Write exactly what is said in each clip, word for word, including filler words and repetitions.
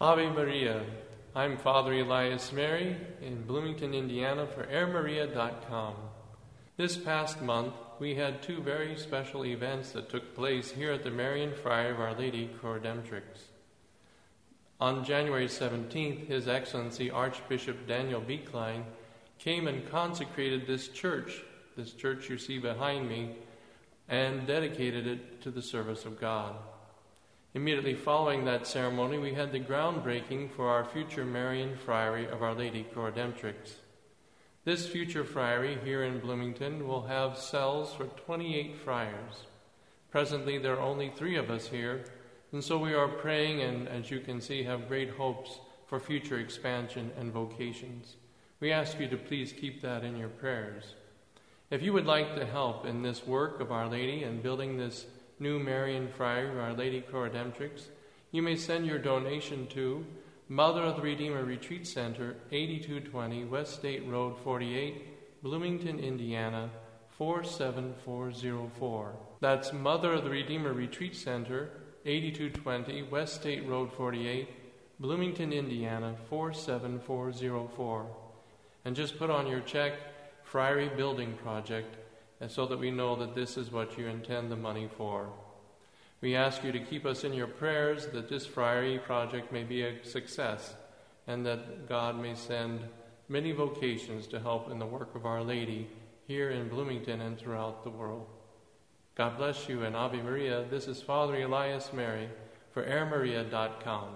Ave Maria. I'm Father Elias Mary in Bloomington, Indiana for air maria dot com. This past month, we had two very special events that took place here at the Marian Friary of Our Lady Coredemptrix. On January seventeenth, His Excellency Archbishop Daniel Beekline came and consecrated this church, this church you see behind me, and dedicated it to the service of God. Immediately following that ceremony, we had the groundbreaking for our future Marian Friary of Our Lady Coredemptrix. This future friary here in Bloomington will have cells for twenty-eight friars. Presently, there are only three of us here, and so we are praying and, as you can see, have great hopes for future expansion and vocations. We ask you to please keep that in your prayers. If you would like to help in this work of Our Lady and building this new Marian Friary of Our Lady Coredemptrix, you may send your donation to Mother of the Redeemer Retreat Center, eighty-two twenty West State Road forty-eight, Bloomington, Indiana, four seven four zero four. That's Mother of the Redeemer Retreat Center, eighty-two twenty West State Road forty-eight, Bloomington, Indiana, four seven four zero four. And just put on your check, Friary Building Project, and so that we know that this is what you intend the money for. We ask you to keep us in your prayers that this friary project may be a success and that God may send many vocations to help in the work of Our Lady here in Bloomington and throughout the world. God bless you, and Ave Maria. This is Father Elias Mary for air maria dot com.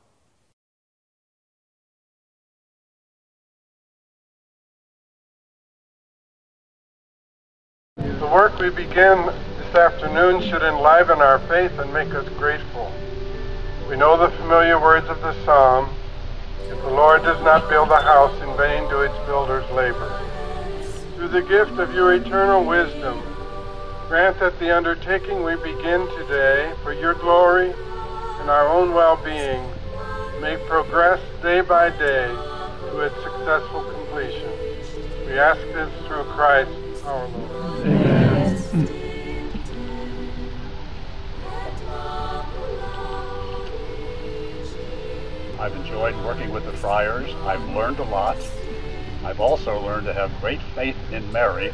The work we begin this afternoon should enliven our faith and make us grateful. We know the familiar words of the psalm, "If the Lord does not build a house, in vain do its builders labor." Through the gift of your eternal wisdom, grant that the undertaking we begin today, for your glory and our own well-being, may progress day by day to its successful completion. We ask this through Christ our Lord. Amen. I've enjoyed working with the friars. I've learned a lot. I've also learned to have great faith in Mary.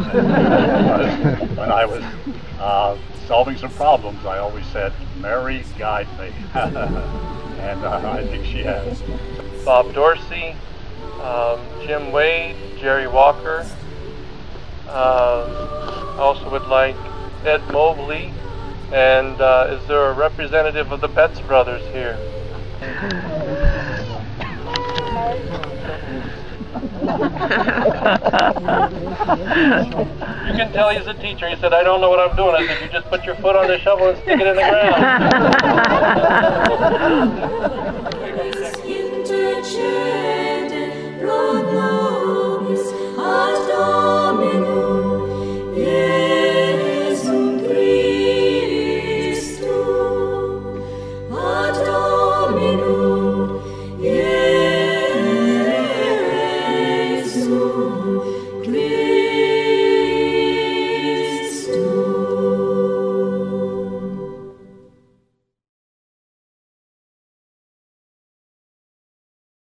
When I was uh, solving some problems, I always said, "Mary, guide me." And uh, I think she has. Bob Dorsey, um, Jim Wade, Jerry Walker. Uh, I also would like Ed Mobley, and uh, is there a representative of the Betts brothers here? You can tell he's a teacher. He said, "I don't know what I'm doing." I said, "You just put your foot on the shovel and stick it in the ground."